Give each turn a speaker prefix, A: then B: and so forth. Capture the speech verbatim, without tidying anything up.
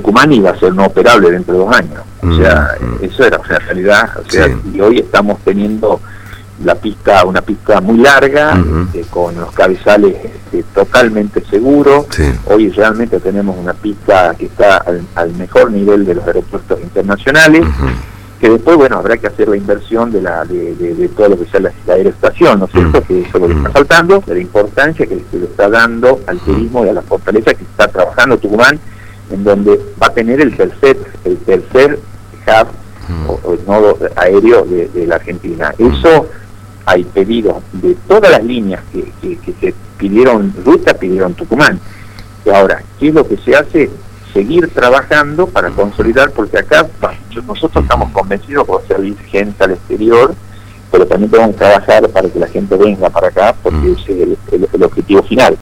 A: Tucumán iba a ser no operable dentro de dos años. O sea,
B: mm.
A: eso era una realidad. O sea,
B: Sí.
A: y hoy estamos teniendo la pista, una pista muy larga,
B: Uh-huh.
A: este, con los cabezales este, totalmente seguros.
B: Sí.
A: Hoy realmente tenemos una pista que está al, al mejor nivel de los aeropuertos internacionales,
B: Uh-huh.
A: que después, bueno, habrá que hacer la inversión de la de, de, de todo lo que sea la, la aeroestación, ¿no es cierto?
B: Uh-huh.
A: Que eso es lo que está faltando, de la importancia que se le está dando al turismo y a la fortaleza que está trabajando Tucumán, en donde va a tener el tercer, el tercer hub
B: Uh-huh.
A: o, o el nodo aéreo de, de la Argentina. Eso hay pedidos de todas las líneas que, que, que se pidieron ruta, pidieron Tucumán. Y ahora, ¿qué es lo que se hace? Seguir trabajando para consolidar, porque acá nosotros estamos convencidos que va a salir gente al exterior, pero también tenemos que trabajar para que la gente venga para acá, porque ese es el, el, el objetivo final.